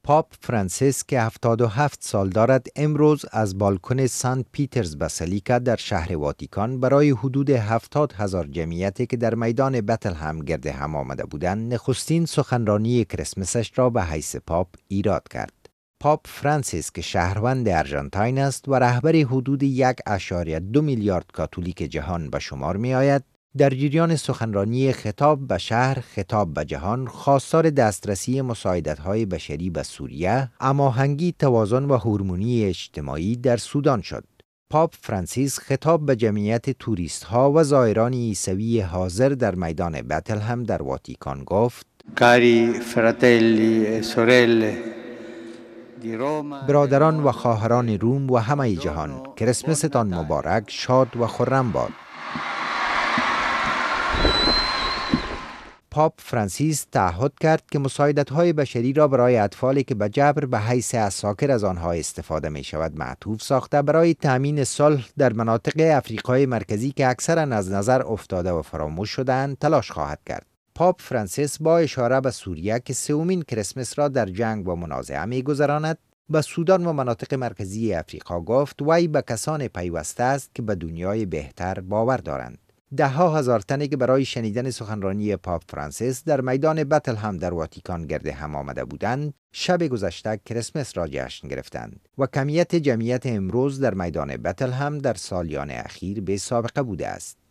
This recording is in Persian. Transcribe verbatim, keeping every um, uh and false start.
پاپ فرانسیس که هفتاد و هفت سال دارد امروز از بالکن سنت پیترز باسیلیکا در شهر واتیکان برای حدود هفتاد هزار جمعیتی که در میدان بتلهم گرد هم آمده بودند نخستین سخنرانی کریسمسش را به حیث پاپ ایراد کرد. پاپ فرانسیس که شهروند آرژانتین است و رهبر حدود یک اشاره دو میلیارد کاتولیک جهان به شمار می آید، در جریان سخنرانی خطاب به شهر، خطاب به جهان، خواستار دسترسی مساعدت‌های بشری به سوریه، هماهنگی، توازن و هورمونی اجتماعی در سودان شد. پاپ فرانسیس خطاب به جمعیت توریست‌ها و زائران عیسوی حاضر در میدان بتلهم در واتیکان گفت: کاری فراتلی سورله برادران و خواهران روم و همه جهان، کریسمستان مبارک، شاد و خرم باد. پاپ فرانسیس تعهد کرد که مساعدت‌های بشری را برای اطفالی که به جبر به حیث عساکر از آنها استفاده می شود معطوف ساخته برای تأمین صلح در مناطق افریقای مرکزی که اکثراً از نظر افتاده و فراموش شدند تلاش خواهد کرد. پاپ فرانسیس با اشاره به سوریه که سومین کریسمس را در جنگ و منازعه می گذراند، به سودان و مناطق مرکزی افریقا گفت وی به کسان پیوسته است که به دنیای بهتر باور دارند. ده ها هزار تنی که برای شنیدن سخنرانی پاپ فرانسیس در میدان بتلهم در واتیکان گرد هم آمده بودند، شب گذشته کریسمس را جشن گرفتند و کمیت جمعیت امروز در میدان بتلهم در سالیان اخیر به سابقه بوده است.